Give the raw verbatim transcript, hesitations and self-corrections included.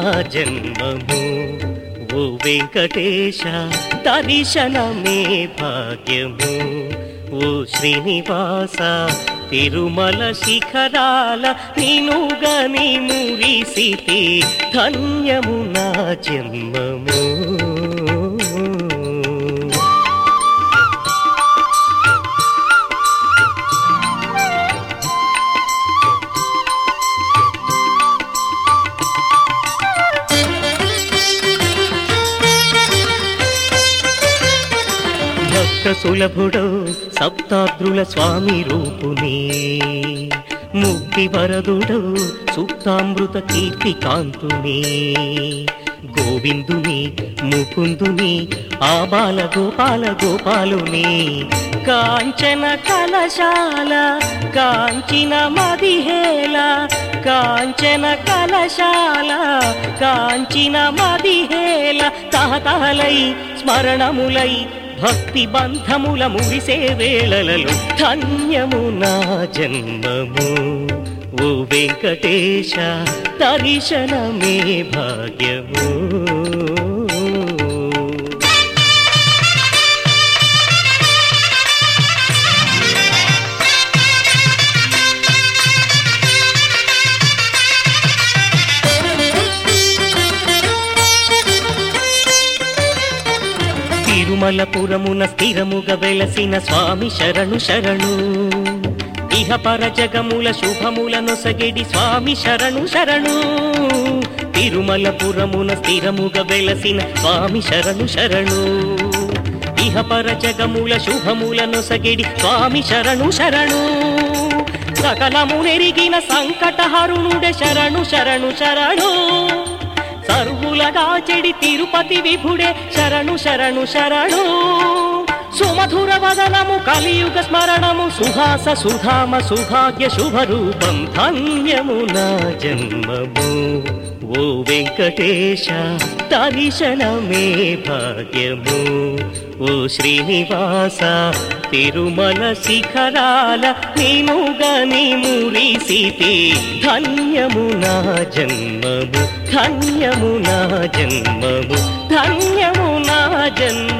జన్మము ఓ వెంకటేశ దర్శనమే భాగ్యము ఓ శ్రీనివాస తిరుమల శిఖరాల నినుగని మురిసితే ధన్యము నా జన్మము. సులభుడో సప్తాద్రుల స్వామి రూపుని ముక్తి వరదుడో సుప్తామృత కీర్తి కాంతుని గోవిందుని ముకుందుని ఆ బాల గోపాల గోపాలుని కాంచన కలశాల కాంచిన మదిహేల కాంచన కలశాల కాంచిన మదిహేల తహతహలై స్మరణములై భక్తి బంధముల మురిసే వేళలలో ధన్యము నా జన్మము ఓ వెంకటేశ దర్శనమే భాగ్యము. తిరుమలపురమున స్థిరముగా వెలసిన స్వామి శరణు శరణు ఇహ పర జగముల శుభముల నొసగిడి స్వామి శరణు శరణు తిరుమలపురమున స్థిరముగా వెలసిన స్వామి శరణు శరణు ఇహ పర జగముల శుభముల నొసగిడి స్వామి శరణు శరణు సకలము నెరిగిన సంకటహరుణుడే శరణు శరణు శరణు సర్వులగా చెడి తిరుపతి విభుడే శరణు శరణు శరణు సుమధుర వదనము కలియుగ స్మరణము సుహాస సుధామ సుభాగ్య శుభరూపం ధన్యము నా జన్మము ఓ వెంకటేశ దర్శనమే భాగ్యము ఓ శ్రీనివాస తిరుమల శిఖరాల నినుగని మురిసితే ధన్యము నా జన్మము ధన్యము నా జన్మము ధన్యము నా జన్మ